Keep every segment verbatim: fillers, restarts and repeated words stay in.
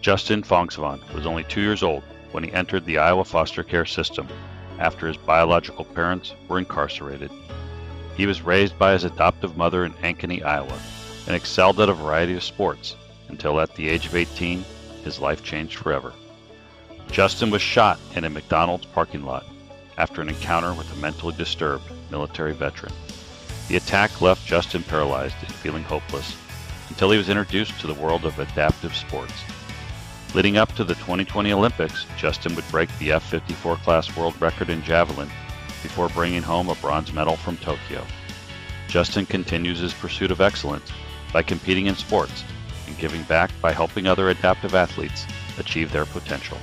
Justin Fongsvan was only two years old when he entered the Iowa foster care system after his biological parents were incarcerated. He was raised by his adoptive mother in Ankeny, Iowa, and excelled at a variety of sports until at the age of eighteen, his life changed forever. Justin was shot in a McDonald's parking lot after an encounter with a mentally disturbed military veteran. The attack left Justin paralyzed and feeling hopeless until he was introduced to the world of adaptive sports. Leading up to the twenty twenty Olympics, Justin would break the F fifty-four class world record in javelin before bringing home a bronze medal from Tokyo. Justin continues his pursuit of excellence by competing in sports and giving back by helping other adaptive athletes achieve their potential.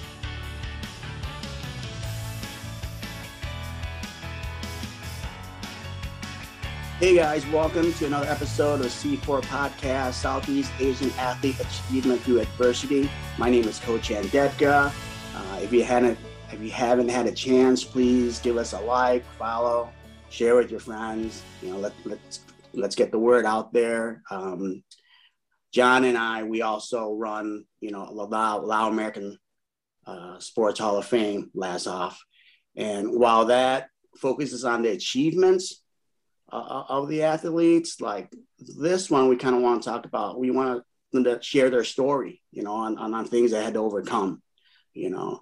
Hey guys, welcome to another episode of C four Podcast, Southeast Asian Athlete Achievement Through Adversity. My name is Coach Andepka. Uh, if you hadn't, if you haven't had a chance, please give us a like, follow, share with your friends. You know, let, let's let's get the word out there. Um, John and I, we also run, you know, Lao, Lao American uh, Sports Hall of Fame, L A S off. And while that focuses on the achievements Uh, of the athletes, like this one, we kind of want to talk about, we want them to share their story, you know, on, on, on things they had to overcome, you know.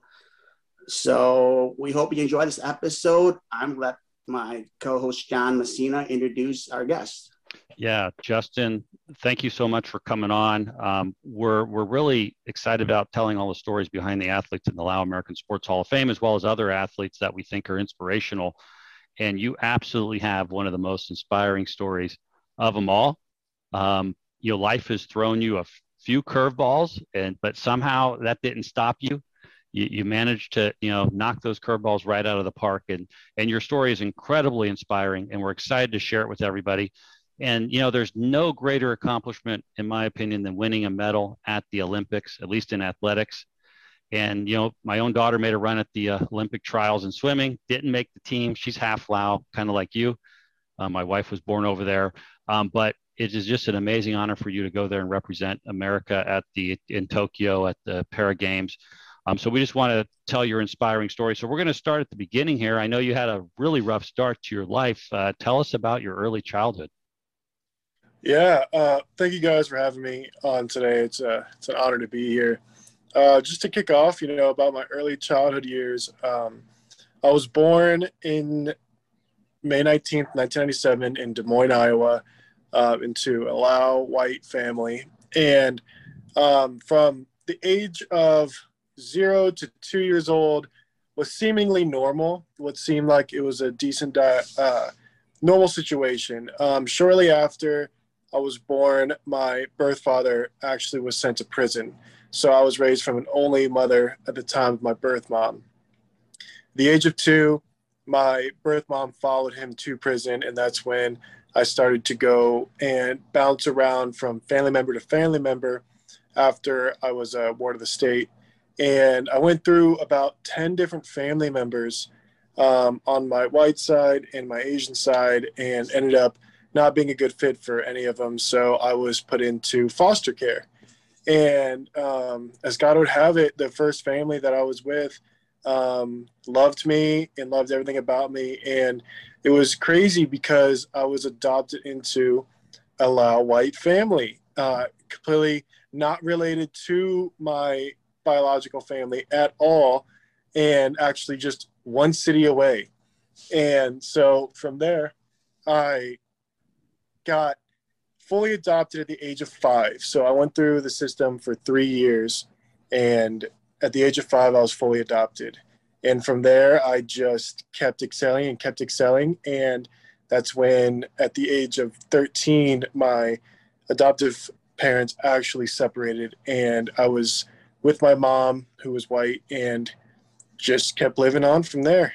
So we hope you enjoy this episode. I'm let my co-host John Messina introduce our guest. Yeah, Justin, thank you so much for coming on. Um, we're we're really excited about telling all the stories behind the athletes in the Lao American Sports Hall of Fame, as well as other athletes that we think are inspirational. And you absolutely have one of the most inspiring stories of them all. Um, your life has thrown you a f- few curveballs, and but somehow that didn't stop you. You, you managed to, you know, knock those curveballs right out of the park. And and your story is incredibly inspiring, and we're excited to share it with everybody. And you know, there's no greater accomplishment, in my opinion, than winning a medal at the Olympics, at least in athletics. And, you know, my own daughter made a run at the uh, Olympic trials in swimming, didn't make the team. She's half Lao, kind of like you. Uh, my wife was born over there. Um, but it is just an amazing honor for you to go there and represent America at the in Tokyo at the Para Games. Um, so we just want to tell your inspiring story. So we're going to start at the beginning here. I know you had a really rough start to your life. Uh, tell us about your early childhood. Yeah, uh, thank you guys for having me on today. It's, uh, it's an honor to be here. Uh, just to kick off, you know, about my early childhood years, um, I was born in May nineteenth, nineteen ninety-seven in Des Moines, Iowa, uh, into a Lao white family. And um, from the age of zero to two years old was seemingly normal, what seemed like it was a decent, uh, normal situation. Um, shortly after I was born, my birth father actually was sent to prison. So I was raised from an only mother at the time of my birth mom. At the age of two, my birth mom followed him to prison, and that's when I started to go and bounce around from family member to family member after I was a ward of the state. And I went through about ten different family members um, on my white side and my Asian side, and ended up not being a good fit for any of them. So I was put into foster care. And um, as God would have it, the first family that I was with um, loved me and loved everything about me. And it was crazy because I was adopted into a Lao white family, uh, completely not related to my biological family at all, and actually just one city away. And so from there, I got fully adopted at the age of five. So I went through the system for three years. And at the age of five, I was fully adopted. And from there, I just kept excelling and kept excelling. And that's when, at the age of thirteen, my adoptive parents actually separated. And I was with my mom, who was white, and just kept living on from there.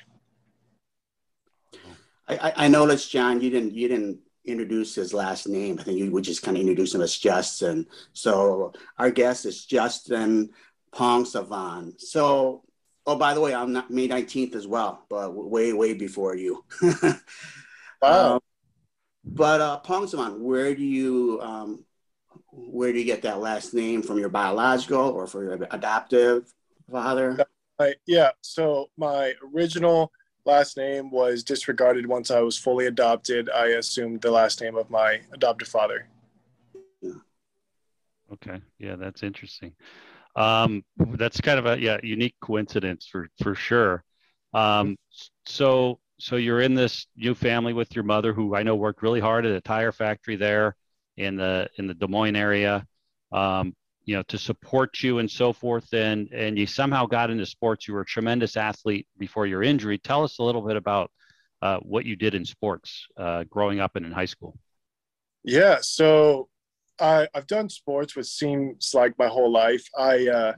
I, I noticed, John, you didn't you didn't introduce his last name. I think you would just kind of introduce him as Justin. So our guest is Justin Fongsvan. So, oh, by the way, I'm not May nineteenth as well, but way, way before you. Wow. Um, but uh, Fongsvan, where do you, um, where do you get that last name, from your biological or from your adoptive father? I, yeah. So my original last name was disregarded once I was fully adopted. I assumed the last name of my adoptive father. Okay. Yeah, that's interesting. Um, that's kind of a yeah unique coincidence for for sure. Um, so so you're in this new family with your mother, who I know worked really hard at a tire factory there in the in the Des Moines area, um, you know, to support you and so forth. And and you somehow got into sports. You were a tremendous athlete before your injury. Tell us a little bit about uh, what you did in sports uh, growing up and in high school. Yeah. So I, I've done sports, which seems like my whole life. I, uh,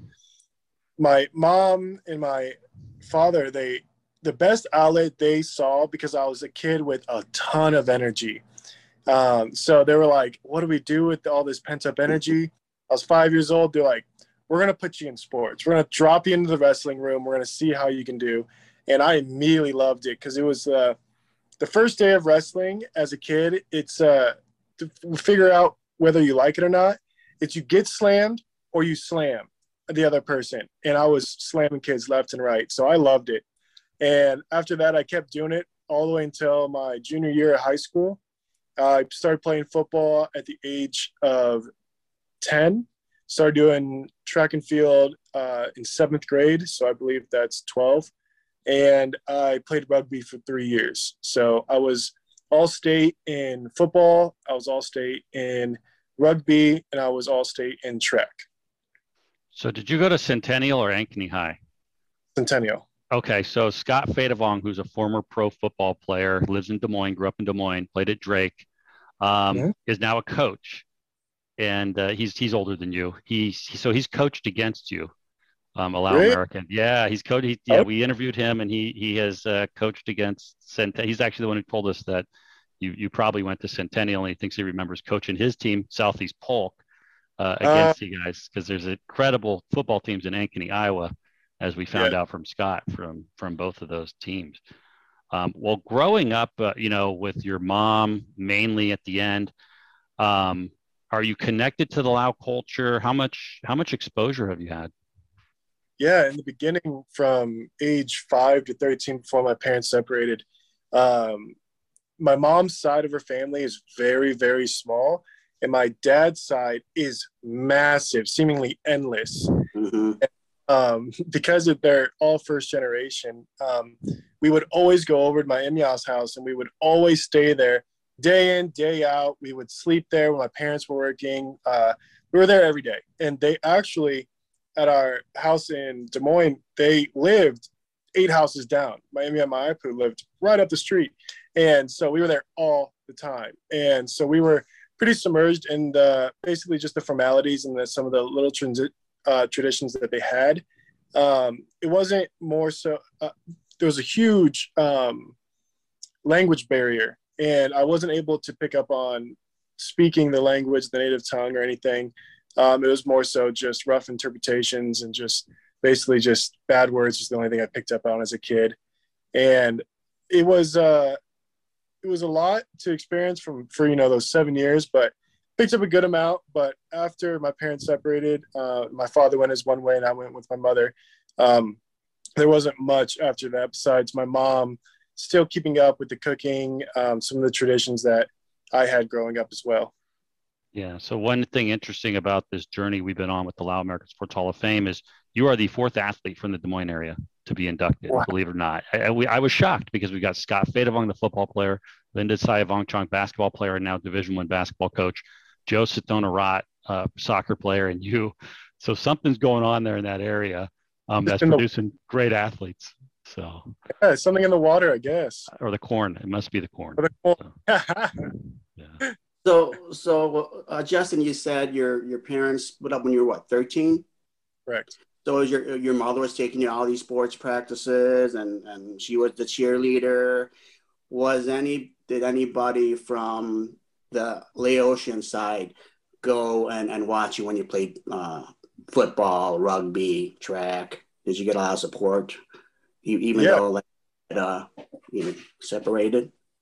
my mom and my father, they, the best outlet they saw, because I was a kid with a ton of energy. Um, so they were like, what do we do with all this pent up energy? I was five years old. They're like, we're going to put you in sports. We're going to drop you into the wrestling room. We're going to see how you can do. And I immediately loved it, because it was uh, the first day of wrestling as a kid. It's uh, to figure out whether you like it or not. It's you get slammed or you slam the other person. And I was slamming kids left and right. So I loved it. And after that, I kept doing it all the way until my junior year of high school. Uh, I started playing football at the age of ten. Started doing track and field uh, in seventh grade. So I believe that's twelve. And I played rugby for three years. So I was all-state in football. I was all-state in rugby, and I was all-state in track. So did you go to Centennial or Ankeny High? Centennial. Okay, so Scott Fadevong, who's a former pro football player, lives in Des Moines, grew up in Des Moines, played at Drake, um, mm-hmm. is now a coach, and uh, he's he's older than you. He's so he's coached against you, um, Allow really? American. Yeah, he's coached. He, yeah, oh. we interviewed him, and he he has uh, coached against Centennial. He's actually the one who told us that you you probably went to Centennial, and he thinks he remembers coaching his team, Southeast Polk, uh, against uh, you guys, because there's incredible football teams in Ankeny, Iowa, as we found yeah. out from Scott from from both of those teams. Um, well, growing up, uh, you know, with your mom mainly at the end, um, are you connected to the Lao culture? How much how much exposure have you had? Yeah, in the beginning, from age five to thirteen, before my parents separated, um, my mom's side of her family is very, very small, and my dad's side is massive, seemingly endless. Mm-hmm. Um, because of they're all first generation, um, we would always go over to my in-laws' house, and we would always stay there day in, day out. We would sleep there when my parents were working. Uh, we were there every day. And they actually, at our house in Des Moines, they lived eight houses down. My in-law and my Ipu lived right up the street. And so we were there all the time. And so we were pretty submerged in the, basically just the formalities and the, some of the little transi- Uh, traditions that they had. Um, it wasn't more so, uh, there was a huge um, language barrier, and I wasn't able to pick up on speaking the language, the native tongue or anything. Um, it was more so just rough interpretations and just basically just bad words was the only thing I picked up on as a kid. And it was, uh, it was a lot to experience from, for, you know, those seven years, but picked up a good amount. But after my parents separated, uh, my father went his one way and I went with my mother. Um, there wasn't much after that besides my mom still keeping up with the cooking, um, some of the traditions that I had growing up as well. Yeah. So one thing interesting about this journey we've been on with the Lao American Sports Hall of Fame is you are the fourth athlete from the Des Moines area to be inducted, wow. believe it or not. I, I, we, I was shocked because we got Scott Fadevong, the football player, Linda Sayavongchong, basketball player, and now Division One basketball coach, Joe Satona-Rat, uh, soccer player, and you. So something's going on there in that area um, that's producing the, great athletes. So yeah, something in the water, I guess. Or the corn. It must be the corn. Or the corn. So, yeah. So, so uh, Justin, you said your your parents split up when you were what, thirteen? Correct. So your your mother was taking you to all these sports practices, and, and she was the cheerleader. Was any did anybody from the Laotian side go and, and watch you when you played uh, football, rugby, track? Did you get a lot of support, even yeah. though like uh, you know, separated?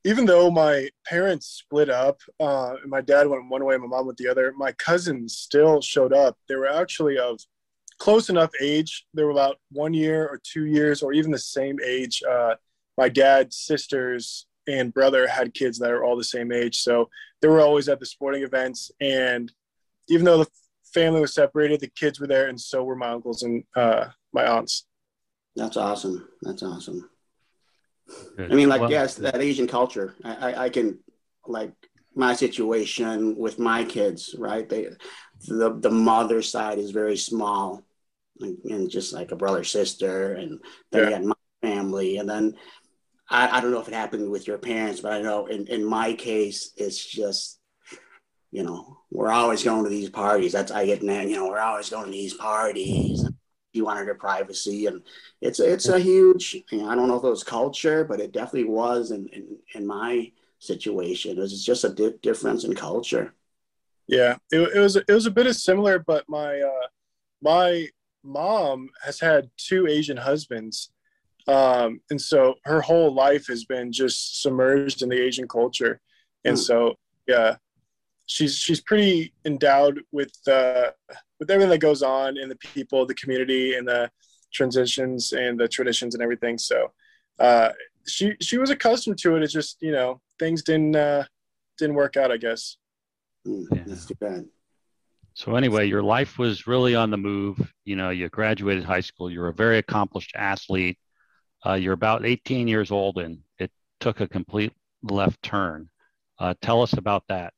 even though my parents split up, uh, and my dad went one way, my mom went the other, my cousins still showed up. They were actually of close enough age. They were about one year or two years or even the same age. Uh, my dad's sisters and brother had kids that are all the same age. So they were always at the sporting events. And even though the family was separated, the kids were there, and so were my uncles and uh, my aunts. That's awesome. That's awesome. Good. I mean, like, Well, yes, that Asian culture. I, I, I can, like, my situation with my kids, right? They, the the mother side is very small, and, and just like a brother sister, and then Yeah. you got my family, and then I, I don't know if it happened with your parents, but I know in, in my case, it's just, you know, we're always going to these parties. That's I get, you know, we're always going to these parties. You wanted her privacy, and it's it's a huge, you know, I don't know if it was culture, but it definitely was in in, in my situation. It was just a di- difference in culture. Yeah, it, it was it was a bit of similar, but my uh, my mom has had two Asian husbands, um, and so her whole life has been just submerged in the Asian culture, and Hmm. so yeah, she's she's pretty endowed with uh, with everything that goes on in the people, the community, and the transitions and the traditions and everything. So uh, she she was accustomed to it. It's just, you know, things didn't uh, didn't work out, I guess. Hmm. yeah. That's too bad. So anyway, your life was really on the move. You know, you graduated high school. You're a very accomplished athlete. Uh, you're about eighteen years old, and it took a complete left turn. Uh, tell us about that.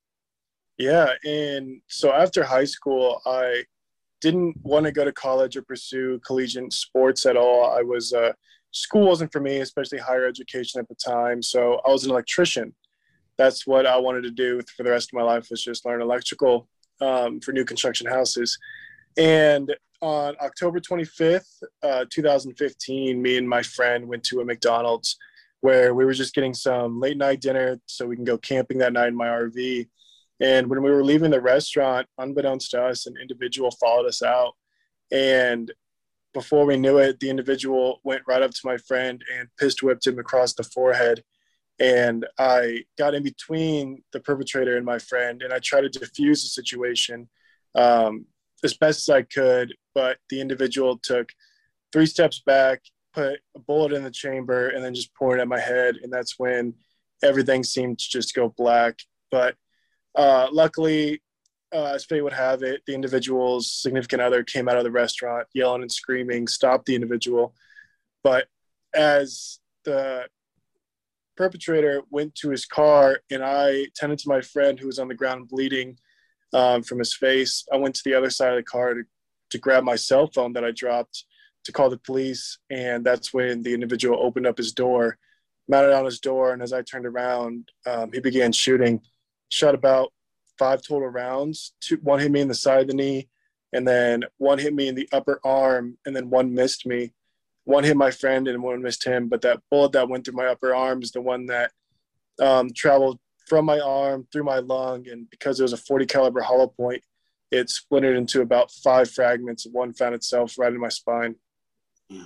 Yeah, and so after high school, I didn't want to go to college or pursue collegiate sports at all. I was uh, school wasn't for me, especially higher education at the time. So I was an electrician. That's what I wanted to do for the rest of my life, was just learn electrical um, for new construction houses. And on October twenty-fifth, uh, two thousand fifteen, me and my friend went to a McDonald's where we were just getting some late night dinner so we can go camping that night in my R V. And when we were leaving the restaurant, unbeknownst to us, an individual followed us out. And before we knew it, the individual went right up to my friend and pistol whipped him across the forehead. And I got in between the perpetrator and my friend, and I tried to defuse the situation um, as best as I could. But the individual took three steps back, put a bullet in the chamber, and then just poured it at my head. And that's when everything seemed to just go black. But uh, luckily, uh, as fate would have it, the individual's significant other came out of the restaurant yelling and screaming, stopped the individual. But as the perpetrator went to his car and I tended to my friend who was on the ground bleeding um, from his face, I went to the other side of the car to, to grab my cell phone that I dropped to call the police. And that's when the individual opened up his door, mounted on his door. And as I turned around, um, he began shooting. Shot about five total rounds. Two, one hit me in the side of the knee, and then one hit me in the upper arm, and then one missed me. One hit my friend, and one missed him. But that bullet that went through my upper arm is the one that um, traveled from my arm through my lung, and because it was a forty caliber hollow point, it splintered into about five fragments. One found itself right in my spine. Yeah.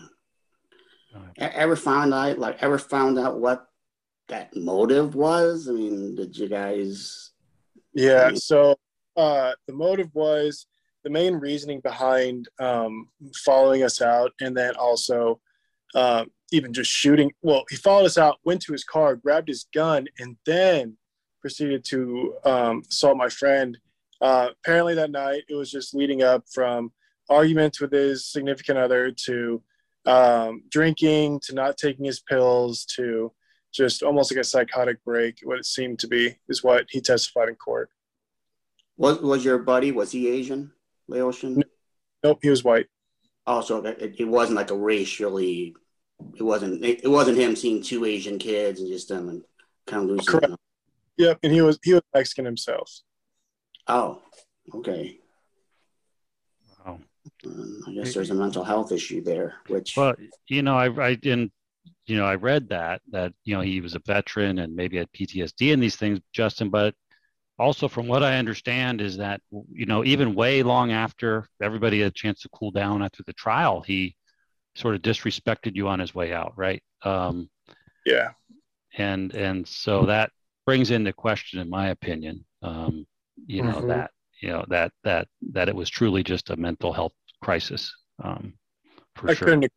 Ever found out, like, ever found out what that motive was? I mean, did you guys? Yeah. I mean, So uh, the motive was the main reasoning behind um, following us out, and then also um, even just shooting. Well, he followed us out, went to his car, grabbed his gun, and then proceeded to um, assault my friend. Uh, apparently that night, it was just leading up from arguments with his significant other to um, drinking, to not taking his pills, to just almost like a psychotic break. What it seemed to be is what he testified in court. was was your buddy? Was he Asian, Laotian? Nope, he was white. Also, it, it wasn't like a racially. It wasn't. It, it wasn't him seeing two Asian kids and just them and kind of losing. Correct. Yep, and he was he was Mexican himself. Oh, okay. Wow. Um, I guess there's a mental health issue there, which. Well, you know, I, I didn't, you know, I read that, that, you know, he was a veteran and maybe had P T S D and these things, Justin, but also from what I understand is that, you know, even way long after everybody had a chance to cool down after the trial, he sort of disrespected you on his way out, right? Um, Yeah. and and so that brings into question, in my opinion, um, you know, Mm-hmm. that you know that that that it was truly just a mental health crisis, um, for I sure. couldn't.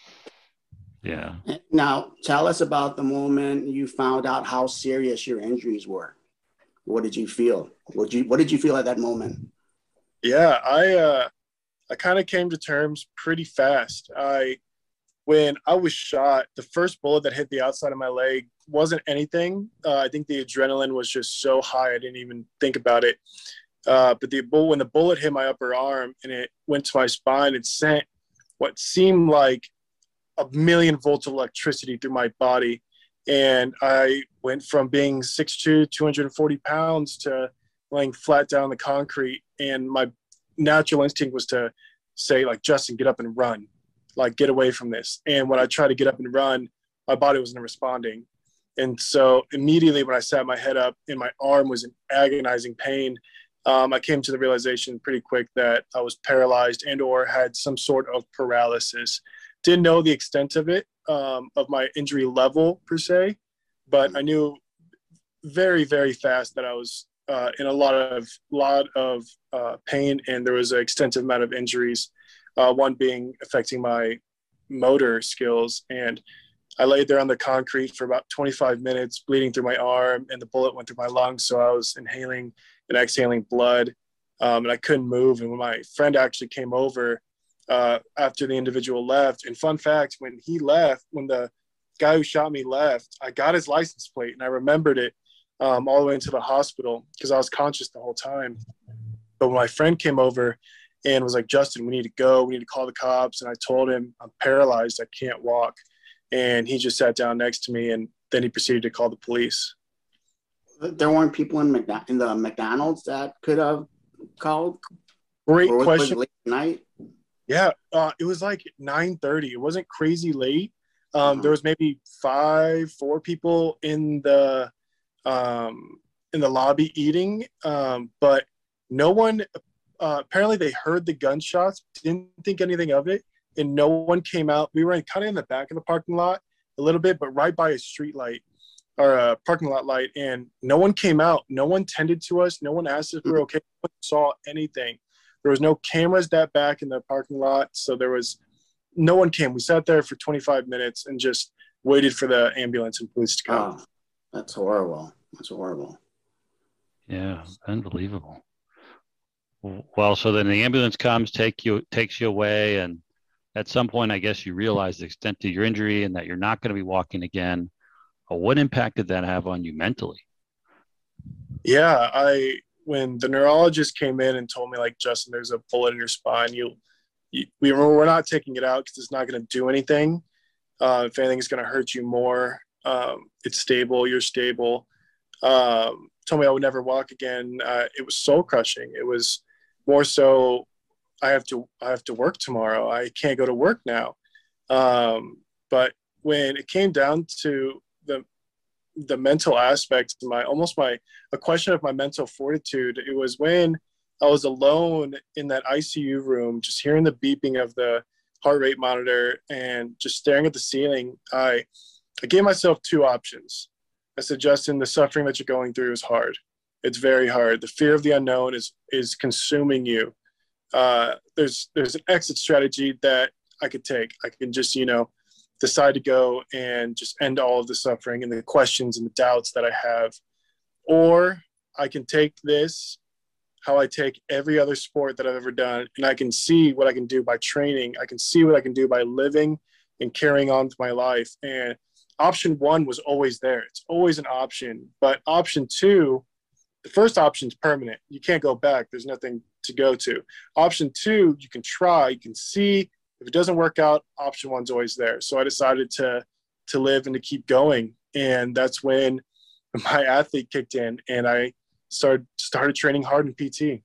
Yeah. Now, tell us about the moment you found out how serious your injuries were. What did you feel? What did you What did you feel at that moment? Yeah, I uh, I kind of came to terms pretty fast. I when I was shot, the first bullet that hit the outside of my leg wasn't anything. Uh, I think the adrenaline was just so high I didn't even think about it. Uh, but the bull when the bullet hit my upper arm and it went to my spine, it sent what seemed like a million volts of electricity through my body. And I went from being six two, two hundred forty pounds to laying flat down on the concrete. And my natural instinct was to say, like, Justin, get up and run, like, get away from this. And when I tried to get up and run, my body wasn't responding. And so immediately when I sat my head up and my arm was in agonizing pain, um, I came to the realization pretty quick that I was paralyzed and or had some sort of paralysis. Didn't know the extent of it, um, of my injury level per se, but I knew very, very fast that I was uh, in a lot of lot of uh, pain, and there was an extensive amount of injuries. Uh, one being affecting my motor skills, and I laid there on the concrete for about twenty-five minutes, bleeding through my arm, and the bullet went through my lungs, so I was inhaling and exhaling blood, um, and I couldn't move. And when my friend actually came over, uh, after the individual left. And fun fact, when he left, when the guy who shot me left, I got his license plate and I remembered it um, all the way into the hospital because I was conscious the whole time. But when my friend came over and was like, Justin, we need to go. We need to call the cops. And I told him, I'm paralyzed. I can't walk. And he just sat down next to me, and then he proceeded to call the police. There weren't people in, McDo- in the McDonald's that could have called? Great Or was it question. late at night? Yeah, uh, it was like nine thirty. It wasn't crazy late. Um, Uh-huh. There was maybe five, four people in the um, in the lobby eating, um, but no one. Uh, apparently, they heard the gunshots, didn't think anything of it, and no one came out. We were in, kind of in the back of the parking lot a little bit, but right by a street light or a parking lot light, and no one came out. No one tended to us. No one asked if we were okay. No one saw anything. There was no cameras that back in the parking lot, so there was no one came. We sat there for twenty-five minutes and just waited for the ambulance and police to come. Oh, that's horrible. That's horrible. Yeah, unbelievable. Well, so then the ambulance comes, take you takes you away, and at some point, I guess you realize the extent of your injury and that you're not going to be walking again. What impact did that have on you mentally? Yeah, I when the neurologist came in and told me, like, Justin, there's a bullet in your spine. You, you we we're not taking it out because it's not going to do anything. Uh, if anything, it's going to hurt you more. Um, it's stable. You're stable. Um, told me I would never walk again. Uh, it was soul crushing. It was more so I have to I have to work tomorrow. I can't go to work now. Um, but when it came down to the the mental aspect, my almost my a question of my mental fortitude, it was when I was alone in that I C U room, just hearing the beeping of the heart rate monitor and just staring at the ceiling. I I gave myself two options. I said, Justin, the suffering that you're going through is hard. It's very hard. The fear of the unknown is is consuming you. Uh, there's there's an exit strategy that I could take. I can just, you know, decide to go and just end all of the suffering and the questions and the doubts that I have. Or I can take this, how I take every other sport that I've ever done, and I can see what I can do by training. I can see what I can do by living and carrying on with my life. And option one was always there. It's always an option. But option two, the first option is permanent. You can't go back. There's nothing to go to. Option two, you can try, you can see. If it doesn't work out, option one's always there. So I decided to to live and to keep going. And that's when my athlete kicked in and I started started training hard in P T.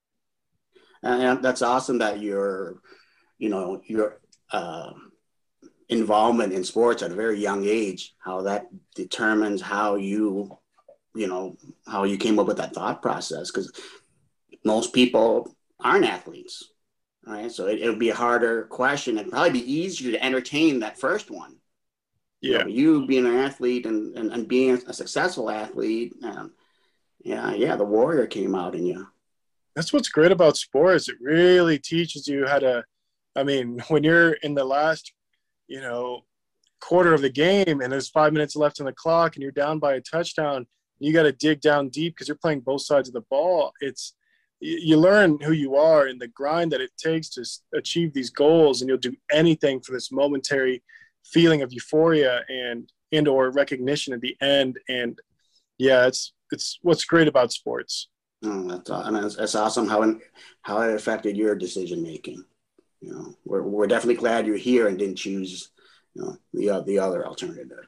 And that's awesome that your, you know, your uh, involvement in sports at a very young age, how that determines how you, you know, how you came up with that thought process. Because most people aren't athletes. Right, so it, it would be a harder question. It'd probably be easier to entertain that first one. Yeah. You know, you being an athlete and, and, and being a successful athlete, um, yeah, yeah, the warrior came out in you. That's what's great about sports. It really teaches you how to, I mean, when you're in the last, you know, quarter of the game and there's five minutes left on the clock and you're down by a touchdown, you got to dig down deep because you're playing both sides of the ball. It's, you learn who you are and the grind that it takes to achieve these goals, and you'll do anything for this momentary feeling of euphoria and and or recognition at the end. And yeah, it's it's what's great about sports. Oh, that's, I mean, that's, that's awesome how it, how it affected your decision making. You know, we're we're definitely glad you're here and didn't choose, you know, the uh, the other alternative.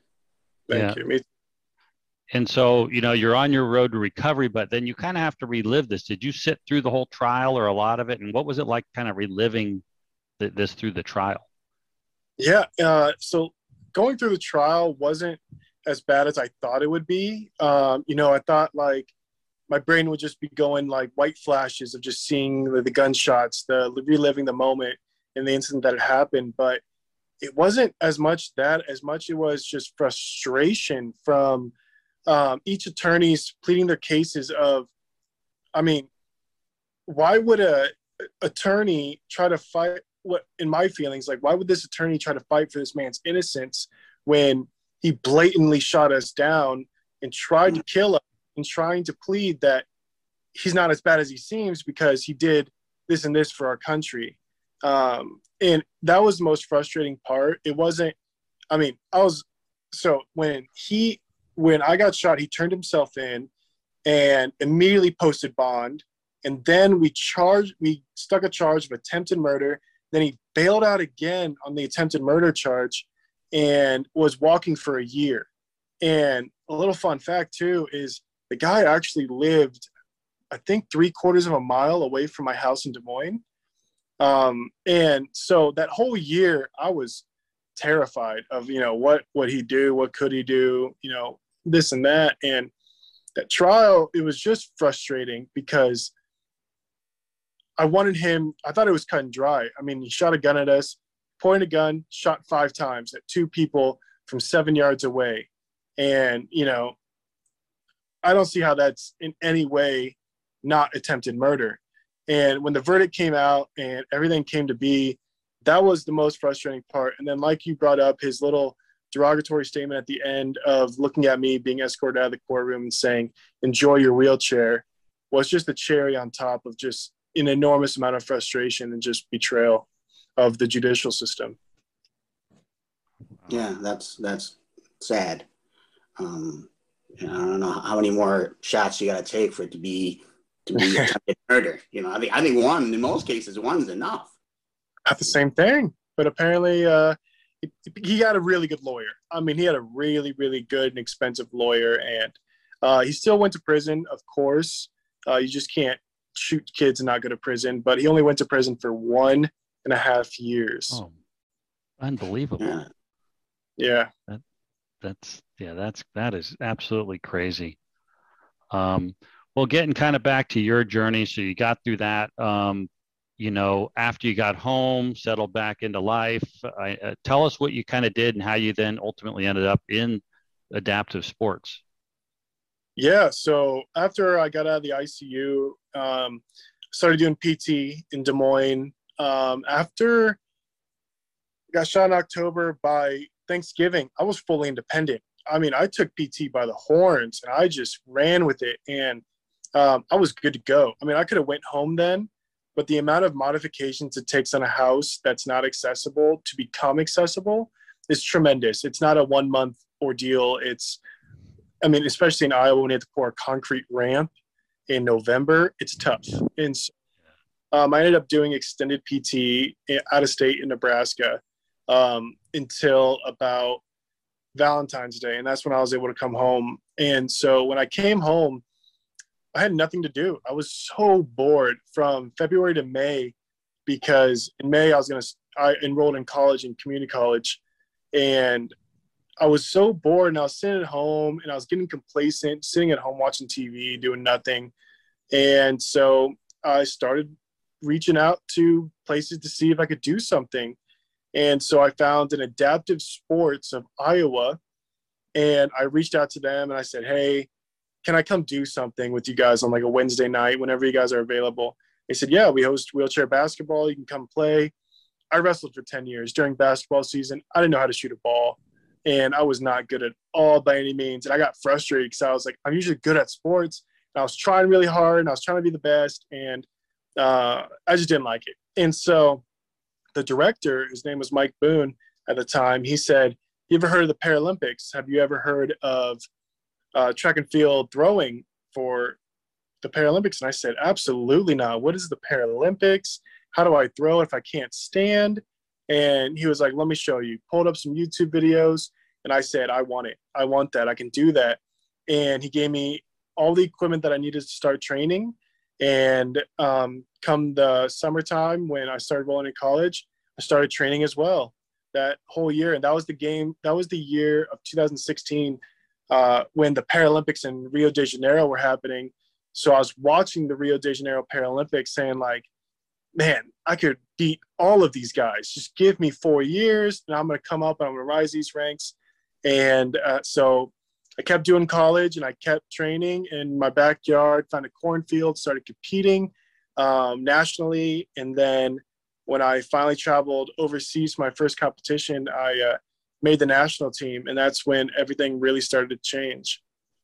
Thank Yeah. you. Me. And so, you know, you're on your road to recovery, but then you kind of have to relive this. Did you sit through the whole trial or a lot of it? And what was it like kind of reliving th- this through the trial? Yeah. Uh, so going through the trial wasn't as bad as I thought it would be. Um, you know, I thought like my brain would just be going like white flashes of just seeing the, the gunshots, the reliving the moment and the incident that had happened. But it wasn't as much that, as much it was just frustration from um, each attorney's pleading their cases of, I mean, why would a attorney try to fight what, in my feelings, like, why would this attorney try to fight for this man's innocence when he blatantly shot us down and tried to kill us and trying to plead that he's not as bad as he seems because he did this and this for our country. Um, and that was the most frustrating part. It wasn't, I mean, I was, so when he, when I got shot, he turned himself in and immediately posted bond. And then we charged, we stuck a charge of attempted murder. Then he bailed out again on the attempted murder charge and was walking for a year. And a little fun fact too, is the guy actually lived, I think, three quarters of a mile away from my house in Des Moines. Um, and so that whole year I was terrified of, you know, what would he do? What could he do? You know, this and that. And that trial, it was just frustrating because I wanted him, I thought it was cut and dry. I mean, he shot a gun at us, pointed a gun, shot five times at two people from seven yards away. And, you know, I don't see how that's in any way not attempted murder. And when the verdict came out and everything came to be, that was the most frustrating part. And then, like you brought up, his little derogatory statement at the end of looking at me being escorted out of the courtroom and saying, enjoy your wheelchair, was just the cherry on top of just an enormous amount of frustration and just betrayal of the judicial system. Yeah, that's that's sad. Um, I don't know how many more shots you got to take for it to be to be attempted murder. You know, I think I think one in most cases one's enough. Not the same thing, but apparently uh, he, he had a really good lawyer. I mean, he had a really really good and expensive lawyer, and uh, he still went to prison. Of course, uh, you just can't shoot kids and not go to prison. But he only went to prison for one and a half years. Oh, unbelievable! Yeah. Yeah. That, that's yeah, that's that is absolutely crazy. Um, well, getting kind of back to your journey, so you got through that. Um, you know, after you got home, settled back into life. I, uh, tell us what you kind of did and how you then ultimately ended up in adaptive sports. Yeah. So after I got out of the I C U, um, started doing P T in Des Moines. Um, after I got shot in October, by Thanksgiving, I was fully independent. I mean, I took P T by the horns and I just ran with it, and um, I was good to go. I mean, I could have went home then, but the amount of modifications it takes on a house that's not accessible to become accessible is tremendous. It's not a one month ordeal. It's, I mean, especially in Iowa, when you have to pour a concrete ramp in November, it's tough. And so, um, I ended up doing extended P T out of state in Nebraska um, until about Valentine's Day. And that's when I was able to come home. And so when I came home, I had nothing to do. I was so bored from February to May, because in May I was going to, I enrolled in college, in community college, and I was so bored, and I was sitting at home and I was getting complacent, sitting at home watching T V, doing nothing. And so I started reaching out to places to see if I could do something. And so I found an Adaptive Sports of Iowa, and I reached out to them and I said, hey, can I come do something with you guys on like a Wednesday night whenever you guys are available? They said, yeah, we host wheelchair basketball. You can come play. I wrestled for ten years during basketball season. I didn't know how to shoot a ball, and I was not good at all by any means. And I got frustrated because I was like, I'm usually good at sports. And I was trying really hard and I was trying to be the best. And uh, I just didn't like it. And so the director, his name was Mike Boone at the time, he said, you ever heard of the Paralympics? Have you ever heard of uh, track and field throwing for the Paralympics? And I said, absolutely not. What is the Paralympics? How do I throw if I can't stand? And he was like, let me show you. Pulled up some YouTube videos, and I said, I want it. I want that. I can do that. And he gave me all the equipment that I needed to start training. And um, come the summertime when I started rolling in college, I started training as well that whole year. And that was the game. That was the year of two thousand sixteen uh, when the Paralympics in Rio de Janeiro were happening. So I was watching the Rio de Janeiro Paralympics saying like, man, I could beat all of these guys. Just give me four years and I'm going to come up and I'm going to rise these ranks. And uh, so I kept doing college and I kept training in my backyard, found a cornfield, started competing um, nationally. And then when I finally traveled overseas for my first competition, I uh, made the national team. And that's when everything really started to change.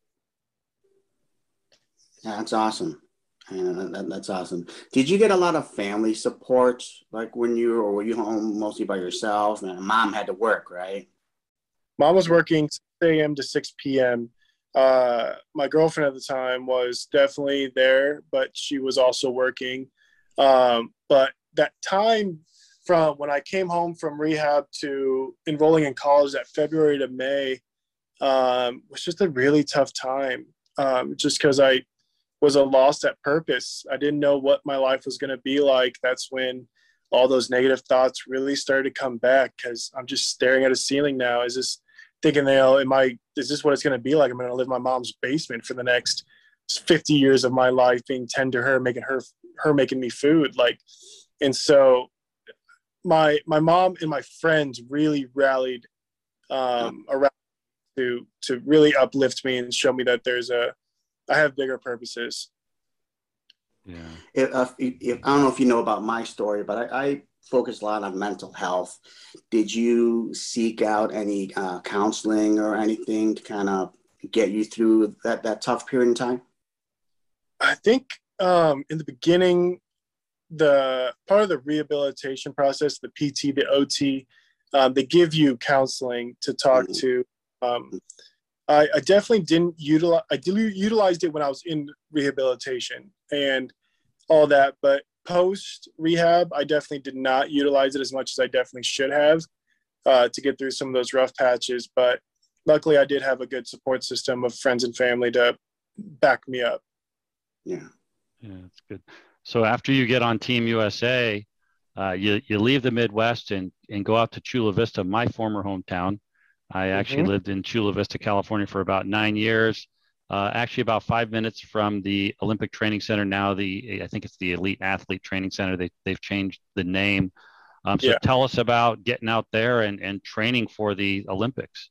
Yeah, that's awesome. And that, that's awesome. Did you get a lot of family support, like when you, or were you home mostly by yourself? And mom had to work, right? Mom was working six a.m. to six p.m. Uh, my girlfriend at the time was definitely there, but she was also working. Um, but that time from when I came home from rehab to enrolling in college, that February to May, um, was just a really tough time. Um, just because I was a lost at purpose. I didn't know what my life was going to be like. That's when all those negative thoughts really started to come back, because I'm just staring at a ceiling now. Is this thinking, you know, am I, is this what it's going to be like? I'm going to live in my mom's basement for the next fifty years of my life, being tend to her, making her, her making me food. Like, and so my, my mom and my friends really rallied um, around to, to really uplift me and show me that there's a, I have bigger purposes. Yeah. If, uh, if, I don't know if you know about my story, but I, I focus a lot on mental health. Did you seek out any uh, counseling or anything to kind of get you through that, that tough period in time? I think um, in the beginning, the part of the rehabilitation process, the P T, the O T, um, they give you counseling to talk mm-hmm. to. Um, I, I definitely didn't utilize, I did, utilized it when I was in rehabilitation and all that, but post rehab, I definitely did not utilize it as much as I definitely should have uh, to get through some of those rough patches. But luckily I did have a good support system of friends and family to back me up. Yeah. Yeah, that's good. So after you get on Team U S A, uh, you, you leave the Midwest and, and go out to Chula Vista, my former hometown. I actually mm-hmm. lived in Chula Vista, California for about nine years, uh, actually about five minutes from the Olympic Training Center. Now the, I think it's the Elite Athlete Training Center. They, they've changed the name. Um, so yeah. Tell us about getting out there and, and training for the Olympics.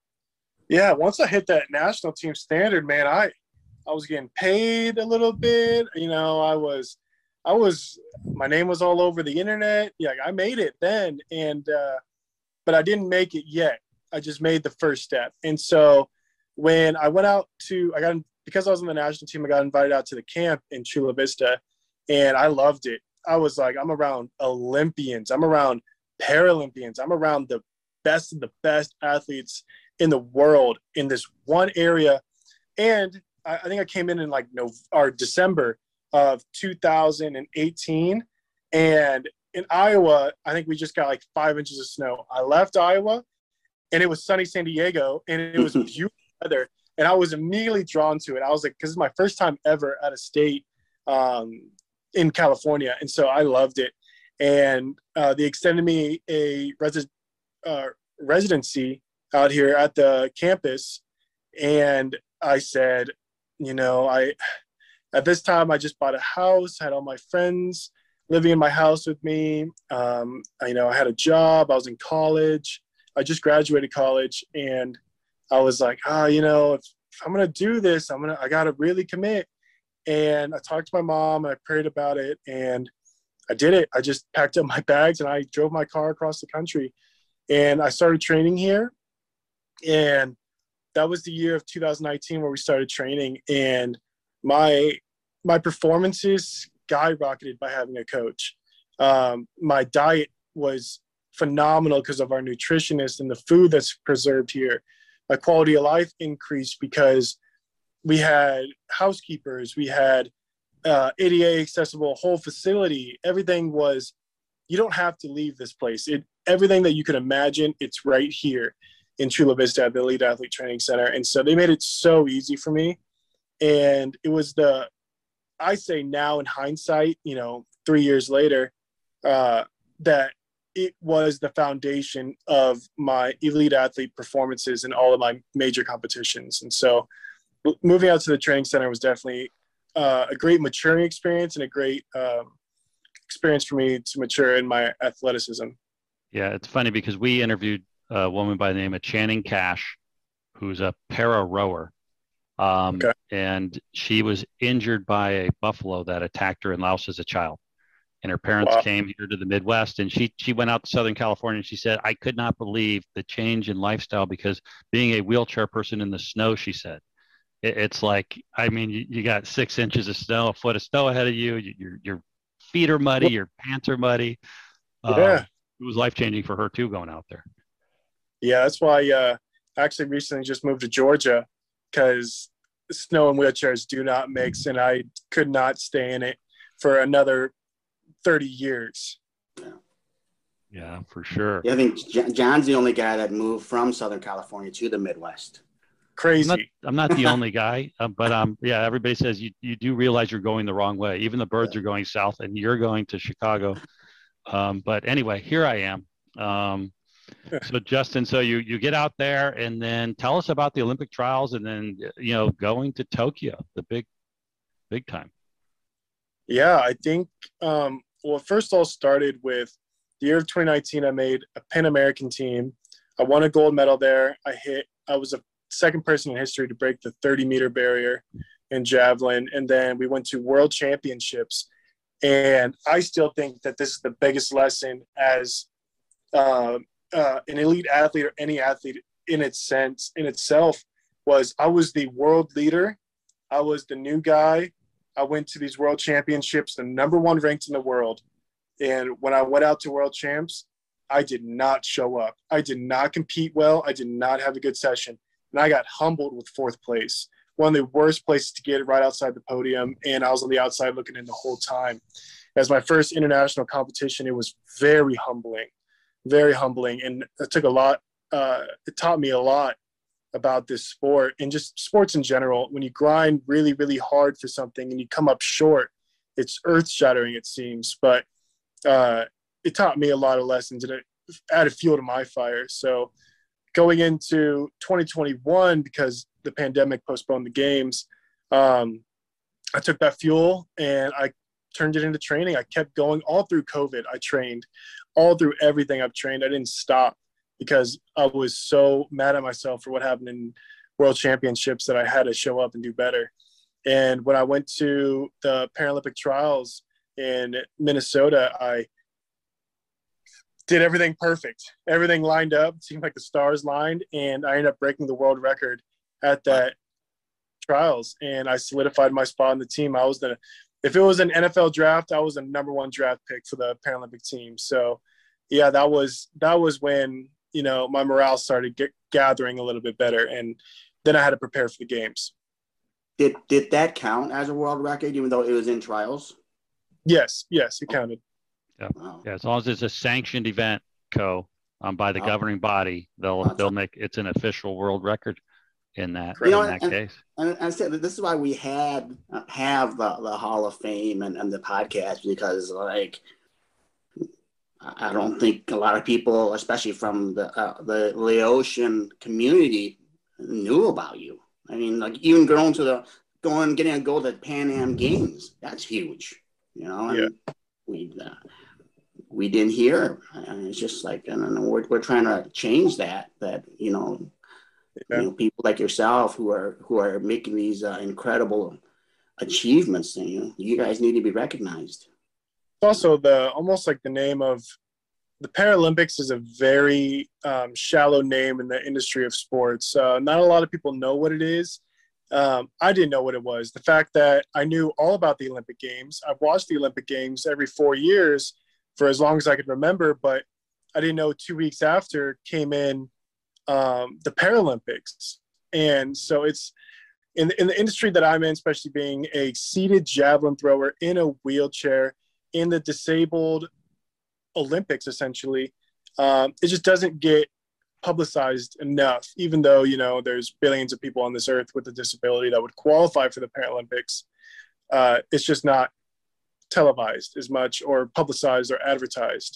Yeah. Once I hit that national team standard, man, I, I was getting paid a little bit. You know, I was, I was, my name was all over the internet. Yeah. I made it then. And, uh, but I didn't make it yet. I just made the first step. And so when I went out to, I got, because I was on the national team, I got invited out to the camp in Chula Vista, and I loved it. I was like, I'm around Olympians. I'm around Paralympians. I'm around the best of the best athletes in the world in this one area. And I, I think I came in in like no, or December of two thousand eighteen. And in Iowa, I think we just got like five inches of snow. I left Iowa, and it was sunny San Diego, and it was beautiful weather. And I was immediately drawn to it. I was like, because it's my first time ever out of state um, in California. And so I loved it. And uh, they extended me a resi- uh, residency out here at the campus. And I said, you know, I, at this time I just bought a house, had all my friends living in my house with me. Um, I, you know, I had a job. I was in college. I just graduated college, and I was like, ah, oh, you know, if, if I'm gonna do this, I'm gonna, I gotta really commit. And I talked to my mom. And I prayed about it, and I did it. I just packed up my bags and I drove my car across the country, and I started training here. And that was the year of two thousand nineteen where we started training, and my my performances skyrocketed by having a coach. Um, my diet was phenomenal because of our nutritionist and the food that's preserved here. My quality of life increased because we had housekeepers, we had uh, A D A accessible whole facility. Everything was, you don't have to leave this place. It everything that you can imagine, it's right here in Chula Vista at the Elite Athlete Training Center. And so they made it so easy for me. And it was the, I say now in hindsight, you know, three years later, uh, that it was the foundation of my elite athlete performances in all of my major competitions. And so moving out to the training center was definitely uh, a great maturing experience and a great um, experience for me to mature in my athleticism. Yeah, it's funny because we interviewed a woman by the name of Channing Cash, who's a para rower. Um, okay. And she was injured by a buffalo that attacked her in Laos as a child. And her parents wow. came here to the Midwest, and she she went out to Southern California, and she said, I could not believe the change in lifestyle because being a wheelchair person in the snow, she said, it, it's like, I mean, you, you got six inches of snow, a foot of snow ahead of you. you your your feet are muddy, your pants are muddy. Yeah. Um, it was life-changing for her too, going out there. Yeah, that's why uh, I actually recently just moved to Georgia because snow and wheelchairs do not mix, and I could not stay in it for another thirty years. Yeah, yeah, for sure. Yeah, I think John's the only guy that moved from Southern California to the Midwest. Crazy. I'm not, I'm not the only guy, uh, but um, yeah, everybody says you, you do realize you're going the wrong way. Even the birds yeah. are going south, and you're going to Chicago. Um, but anyway, here I am. Um, so Justin, so you, you get out there, and then tell us about the Olympic trials, and then, you know, going to Tokyo, the big, big time. Yeah, I think, um, well, first all started with the year of twenty nineteen. I made a Pan American team. I won a gold medal there. I hit, I was the second person in history to break the thirty meter barrier in javelin. And then we went to world championships. And I still think that this is the biggest lesson as uh, uh, an elite athlete or any athlete in its sense, in itself, was I was the world leader. I was the new guy. I went to these world championships, the number one ranked in the world. And when I went out to world champs, I did not show up. I did not compete well. I did not have a good session. And I got humbled with fourth place, one of the worst places to get right outside the podium. And I was on the outside looking in the whole time. As my first international competition, it was very humbling, very humbling. And it took a lot, uh, it taught me a lot about this sport and just sports in general. When you grind really, really hard for something and you come up short, it's earth shattering, it seems. But uh, it taught me a lot of lessons and it added fuel to my fire. So going into twenty twenty-one, because the pandemic postponed the games, um, I took that fuel and I turned it into training. I kept going all through COVID. I trained all through everything I've trained. I didn't stop because I was so mad at myself for what happened in world championships that I had to show up and do better. And when I went to the Paralympic trials in Minnesota, I did everything perfect. Everything lined up. It seemed like the stars lined, and I ended up breaking the world record at that trials. And I solidified my spot on the team. I was the, if it was an N F L draft, I was the number one draft pick for the Paralympic team. So yeah, that was, that was when, you know, my morale started get, gathering a little bit better. And then I had to prepare for the games. Did did that count as a world record, even though it was in trials? Yes, yes, it counted. Yeah, wow. Yeah. As long as it's a sanctioned event, Co, um, by the oh. governing body, they'll That's they'll make it's an official world record in that you know, in that and, case. And, and I said this is why we had uh, have the, the Hall of Fame and, and the podcast, because like I don't think a lot of people, especially from the uh, the Laotian community, knew about you. I mean, like even going to the going getting a gold at Pan Am Games, that's huge, you know. And yeah. we uh, we didn't hear. And it's just like, and we're, we're trying to change that, that, you know, yeah. you know, people like yourself who are, who are making these uh, incredible achievements, you know, you guys need to be recognized. It's also the, almost like the name of the Paralympics is a very um, shallow name in the industry of sports. Uh, not a lot of people know what it is. Um, I didn't know what it was. The fact that I knew all about the Olympic Games. I've watched the Olympic Games every four years for as long as I could remember, but I didn't know two weeks after came in um, the Paralympics. And so it's in, in the industry that I'm in, especially being a seated javelin thrower in a wheelchair in the disabled Olympics, essentially, um, it just doesn't get publicized enough, even though, you know, there's billions of people on this earth with a disability that would qualify for the Paralympics. Uh, it's just not televised as much or publicized or advertised.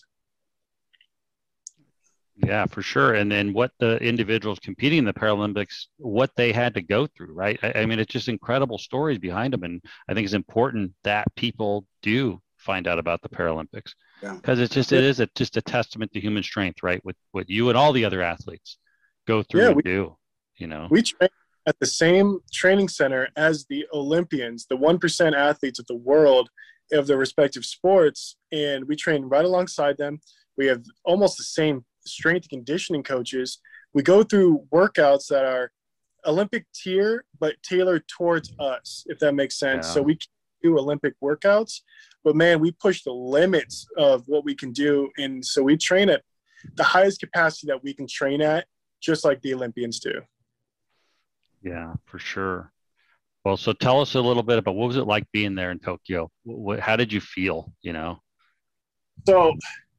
Yeah, for sure. And then what the individuals competing in the Paralympics, what they had to go through, right? I, I mean, it's just incredible stories behind them. And I think it's important that people do find out about the Paralympics. Because yeah. it's just, it is a, just a testament to human strength, right? What, what you and all the other athletes go through yeah, and we, do, you know? We train at the same training center as the Olympians, the one percent athletes of the world of their respective sports. And we train right alongside them. We have almost the same strength and conditioning coaches. We go through workouts that are Olympic tier, but tailored towards us, if that makes sense. Yeah. So we can do Olympic workouts, but man, we push the limits of what we can do. And so we train at the highest capacity that we can train at, just like the Olympians do. Yeah, for sure. Well, so tell us a little bit about what was it like being there in Tokyo? What, how did you feel, you know? So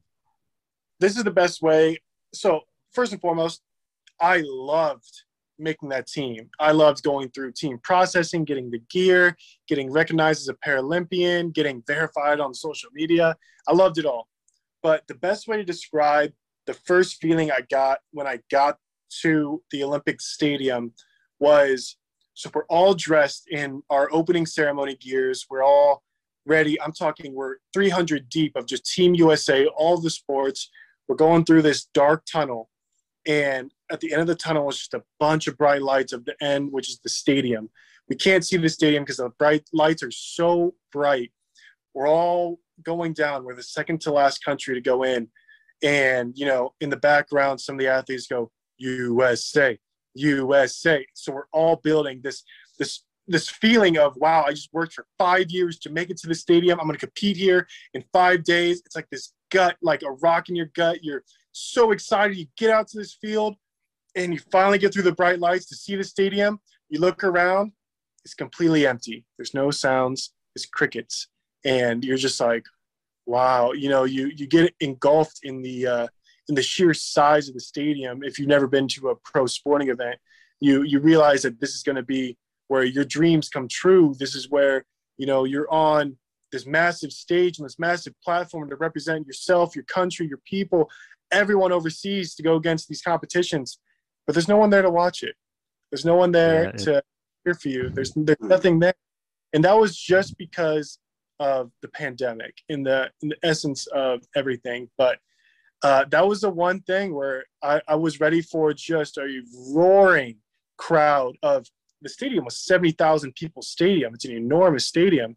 this is the best way. So first and foremost, I loved making that team. I loved going through team processing, getting the gear, getting recognized as a Paralympian, getting verified on social media. I loved it all. But the best way to describe the first feeling I got when I got to the Olympic Stadium was, so we're all dressed in our opening ceremony gears. We're all ready. I'm talking, we're three hundred deep of just Team U S A, all the sports. We're going through this dark tunnel. And at the end of the tunnel is just a bunch of bright lights of the end, which is the stadium. We can't see the stadium because the bright lights are so bright. We're all going down. We're the second to last country to go in. And, you know, in the background, some of the athletes go, U S A, U S A. So we're all building this, this, this feeling of, wow, I just worked for five years to make it to the stadium. I'm going to compete here in five days. It's like this gut, like a rock in your gut. You're so excited. You get out to this field and you finally get through the bright lights to see the stadium. You look around, it's completely empty. There's no sounds, it's crickets. And you're just like, wow, you know, you, you get engulfed in the, uh, in the sheer size of the stadium. If you've never been to a pro sporting event, you, you realize that this is going to be where your dreams come true. This is where, you know, you're on this massive stage and this massive platform to represent yourself, your country, your people, everyone overseas to go against these competitions. But there's no one there to watch it. There's no one there yeah, it, to cheer for you. There's, there's nothing there. And that was just because of the pandemic in the, in the essence of everything. But uh, that was the one thing where I, I was ready for just a roaring crowd of, the stadium was seventy thousand people stadium. It's an enormous stadium.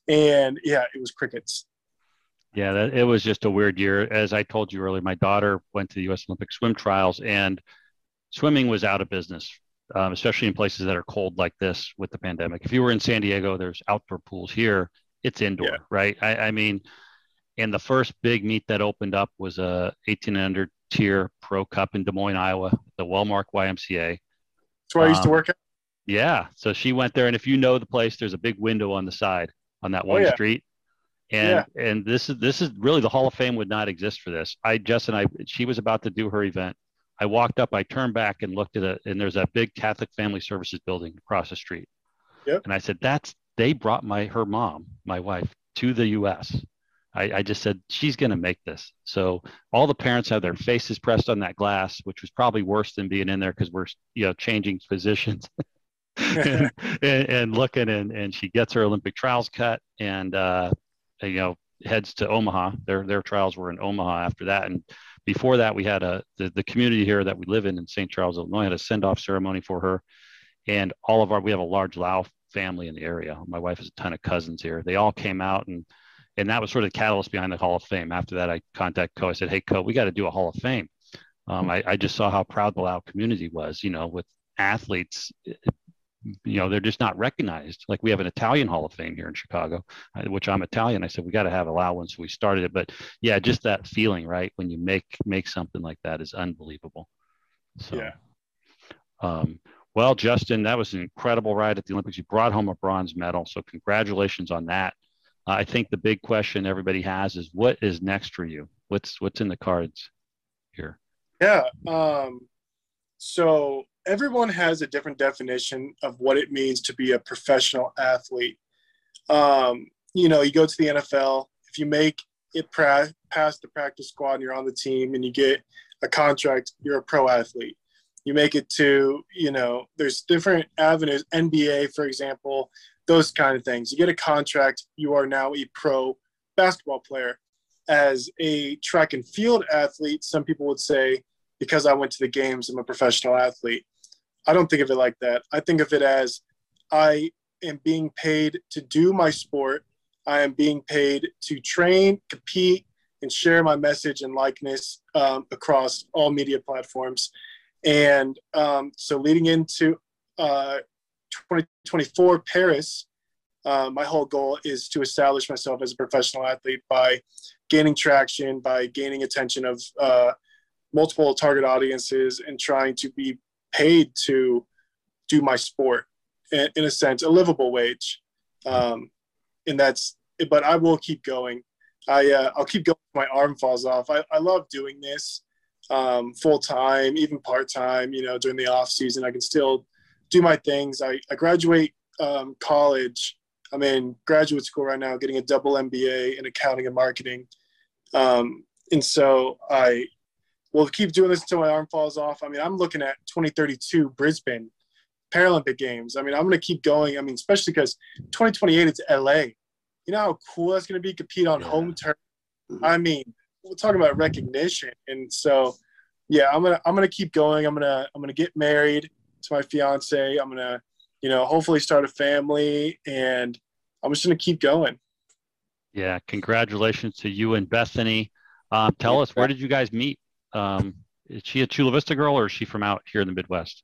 And yeah, it was crickets. Yeah, that, it was just a weird year. As I told you earlier, my daughter went to the U S Olympic swim trials and swimming was out of business, um, especially in places that are cold like this with the pandemic. If you were in San Diego, there's outdoor pools. Here, it's indoor, yeah. right? I, I mean, and the first big meet that opened up was a eighteen and under tier pro cup in Des Moines, Iowa, the Wellmark Y M C A. That's where um, I used to work at. Yeah. So she went there. And if you know the place, there's a big window on the side on that one oh, yeah. street. And yeah. and this is this is really, the Hall of Fame would not exist for this. I Jess and I, she was about to do her event. I walked up, I turned back and looked at it, and there's a big Catholic Family Services building across the street. Yep. And I said, that's, they brought my, her mom, my wife, to the U S. I, I just said, she's going to make this. So all the parents have their faces pressed on that glass, which was probably worse than being in there because we're, you know, changing positions. and, and, and looking, and, and she gets her Olympic trials cut, and uh, you know, heads to Omaha. Their their trials were in Omaha after that, and before that, we had a the, the community here that we live in in Saint Charles, Illinois, had a send off ceremony for her, and all of our we have a large Lao family in the area. My wife has a ton of cousins here. They all came out, and and that was sort of the catalyst behind the Hall of Fame. After that, I contacted Co. I said, "Hey, Co, we got to do a Hall of Fame." Um, I, I just saw how proud the Lao community was, you know, with athletes, you know, they're just not recognized. Like we have an Italian Hall of Fame here in Chicago, which I'm Italian. I said, we got to have a Lao one. So we started it. But yeah, just that feeling, right? When you make, make something like that is unbelievable. So, yeah. Um, well, Justin, that was an incredible ride at the Olympics. You brought home a bronze medal. So congratulations on that. Uh, I think the big question everybody has is what is next for you? What's, what's in the cards here? Yeah. Um, so everyone has a different definition of what it means to be a professional athlete. Um, you know, you go to the N F L, if you make it pra- past the practice squad and you're on the team and you get a contract, you're a pro athlete. You make it to, you know, there's different avenues, N B A, for example, those kind of things. You get a contract, you are now a pro basketball player. As a track and field athlete, some people would say, because I went to the games, I'm a professional athlete. I don't think of it like that. I think of it as I am being paid to do my sport. I am being paid to train, compete, and share my message and likeness um, across all media platforms. And um, so leading into uh, twenty twenty-four Paris, uh, my whole goal is to establish myself as a professional athlete by gaining traction, by gaining attention of uh, multiple target audiences, and trying to be paid to do my sport in, in a sense, a livable wage. Um, and that's, but I will keep going. I, uh, I'll keep going. My arm falls off. I, I love doing this um, full time, even part time, you know, during the off season, I can still do my things. I, I graduate um, college. I'm in graduate school right now, getting a double M B A in accounting and marketing. Um, and so I will keep doing this until my arm falls off. I mean, I'm looking at twenty thirty-two Brisbane Paralympic Games. I mean, I'm going to keep going. I mean, especially because twenty twenty-eight, it's L A. You know how cool that's going to be, compete on yeah. home turf. I mean, we're talking about recognition. And so, yeah, I'm going to, I'm going to keep going. I'm going to, I'm going to get married to my fiance. I'm going to, you know, hopefully start a family, and I'm just going to keep going. Yeah. Congratulations to you and Bethany. Um, tell yeah. us, where did you guys meet? Um, is she a Chula Vista girl, or is she from out here in the Midwest?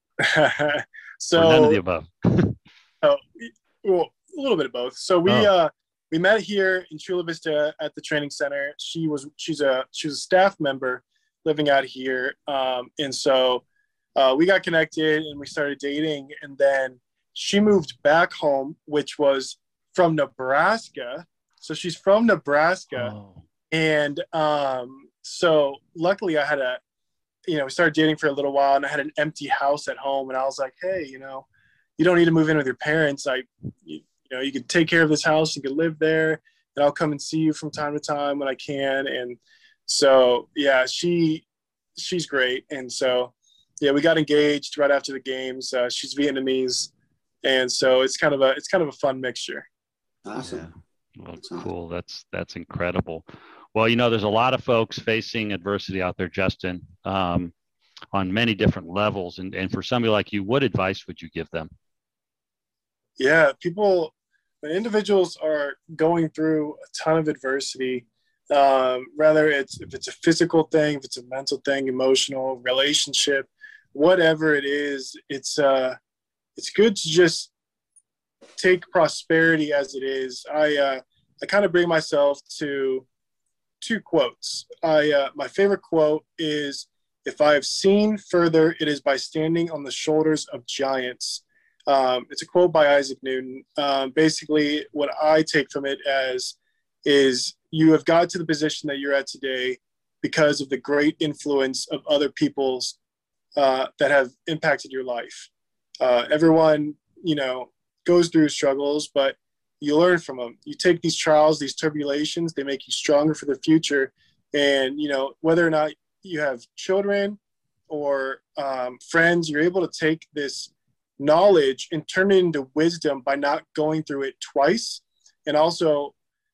So or none of the above. oh, well, a little bit of both. So we, oh. uh, we met here in Chula Vista at the training center. She was, she's a, she was a staff member living out here. Um, and so, uh, we got connected and we started dating, and then she moved back home, which was from Nebraska. So she's from Nebraska. Oh. And, um, so luckily I had a, you know, we started dating for a little while, and I had an empty house at home, and I was like, hey, you know, you don't need to move in with your parents. I, you, you know, you could take care of this house, you could live there, and I'll come and see you from time to time when I can. And so, yeah, she, she's great. And so, yeah, we got engaged right after the games. Uh, she's Vietnamese. And so it's kind of a, it's kind of a fun mixture. Awesome. Yeah. Well, that's cool. That's, that's incredible. Well, you know, there's a lot of folks facing adversity out there, Justin, um, on many different levels. And, and for somebody like you, what advice would you give them? Yeah, people, when individuals are going through a ton of adversity, um, whether it's, if it's a physical thing, if it's a mental thing, emotional, relationship, whatever it is, it's, uh, it's good to just take prosperity as it is. I, uh, I kind of bring myself to two quotes. I, uh, my favorite quote is, "If I have seen further, it is by standing on the shoulders of giants." Um, it's a quote by Isaac Newton. Um, basically, what I take from it as is you have got to the position that you're at today because of the great influence of other people's uh, that have impacted your life. Uh, everyone, you know, goes through struggles, but you learn from them. You take these trials, these tribulations, they make you stronger for the future. And, you know, whether or not you have children or um, friends, you're able to take this knowledge and turn it into wisdom by not going through it twice. And also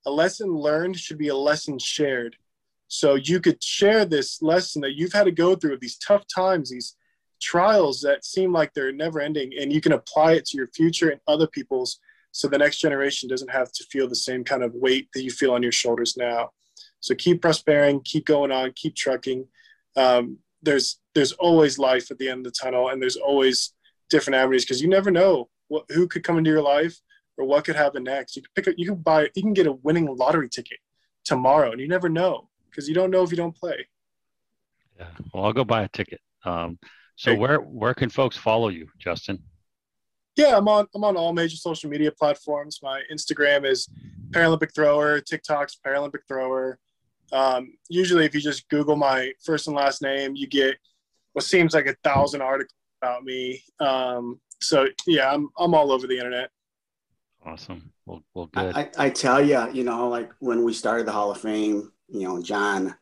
a lesson learned should be a lesson shared. So you could share this lesson that you've had to go through, these tough times, these trials that seem like they're never ending, and you can apply it to your future and other people's, so the next generation doesn't have to feel the same kind of weight that you feel on your shoulders now. So keep prospering, keep going on, keep trucking. Um, there's there's always life at the end of the tunnel, and there's always different avenues, because you never know what, who could come into your life or what could happen next. You can pick up, you can buy, you can get a winning lottery ticket tomorrow, and you never know, because you don't know if you don't play. Yeah, well, I'll go buy a ticket. Um, so where where can folks follow you, Justin? Yeah, I'm on I'm on all major social media platforms. My Instagram is Paralympic Thrower, TikTok's Paralympic Thrower. Um, usually, if you just Google my first and last name, you get what seems like a thousand articles about me. Um, so yeah, I'm I'm all over the internet. Awesome. Well, well, good. I, I tell you, you know, like when we started the Hall of Fame, you know, John,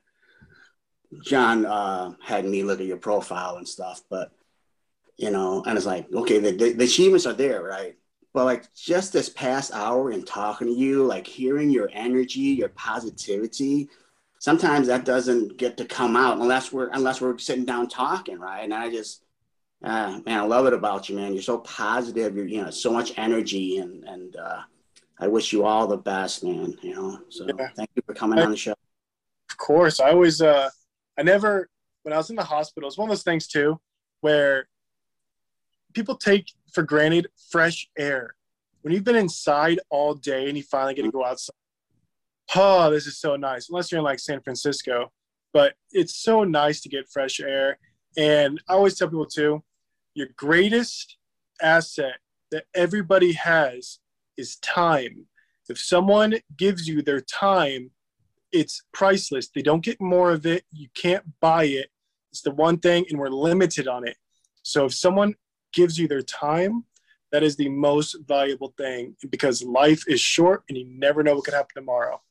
John uh, had me look at your profile and stuff, but, you know, and it's like, okay, the, the, the achievements are there, right? But like just this past hour and talking to you, like hearing your energy, your positivity, sometimes that doesn't get to come out unless we're, unless we're sitting down talking, right? And I just, uh, man, I love it about you, man. You're so positive. You're, you know, so much energy, and, and uh, I wish you all the best, man, you know? So yeah. Thank you for coming I, on the show. Of course. I always, uh, I never, when I was in the hospital, it's one of those things too, where people take for granted fresh air. When you've been inside all day and you finally get to go outside, oh, this is so nice. Unless you're in like San Francisco, but it's so nice to get fresh air. And I always tell people too, your greatest asset that everybody has is time. If someone gives you their time, it's priceless. They don't get more of it. You can't buy it. It's the one thing, and we're limited on it. So if someone gives you their time, that is the most valuable thing, because life is short and you never know what could happen tomorrow.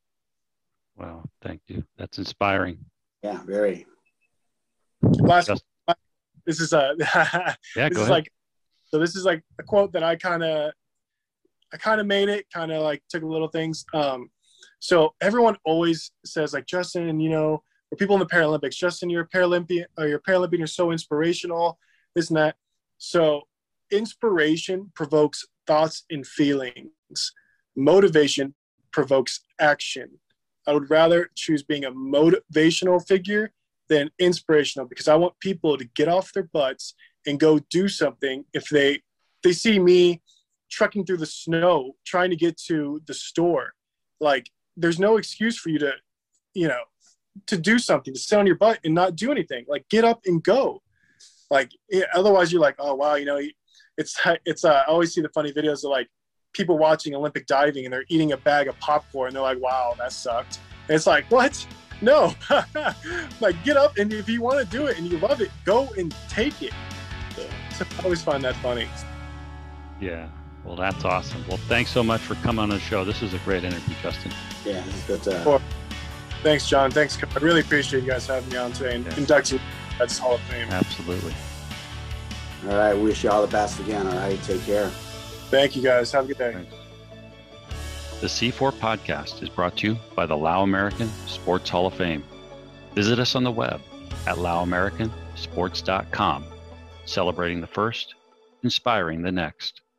Wow, thank you. That's inspiring. Yeah, very. Last, Just, this is a yeah, this go is ahead. like so this is like a quote that I kind of I kind of made it, kind of like took little things. Um, so everyone always says like, Justin, you know, or people in the Paralympics, Justin, you're a Paralympian, or you're a Paralympian, you're so inspirational, this and that. So inspiration provokes thoughts and feelings. Motivation provokes action. I would rather choose being a motivational figure than inspirational, because I want people to get off their butts and go do something. If they they see me trekking through the snow trying to get to the store, like there's no excuse for you to, you know, to do something, to sit on your butt and not do anything. Like get up and go. Like yeah, otherwise you're like, oh wow, you know, it's it's. Uh, I always see the funny videos of like people watching Olympic diving and they're eating a bag of popcorn. And they're like, wow, that sucked. And it's like, what? No, like get up, and if you want to do it and you love it, go and take it. So I always find that funny. Yeah, well, that's awesome. Well, thanks so much for coming on the show. This was a great interview, Justin. Yeah, that's uh... Thanks, John. Thanks. I really appreciate you guys having me on today and yeah. inducting me at this Hall of Fame. Absolutely. All right, wish you all the best again. All right, take care. Thank you, guys. Have a good day. Thanks. The C four podcast is brought to you by the Lao American Sports Hall of Fame. Visit us on the web at lao american sports dot com, celebrating the first, inspiring the next.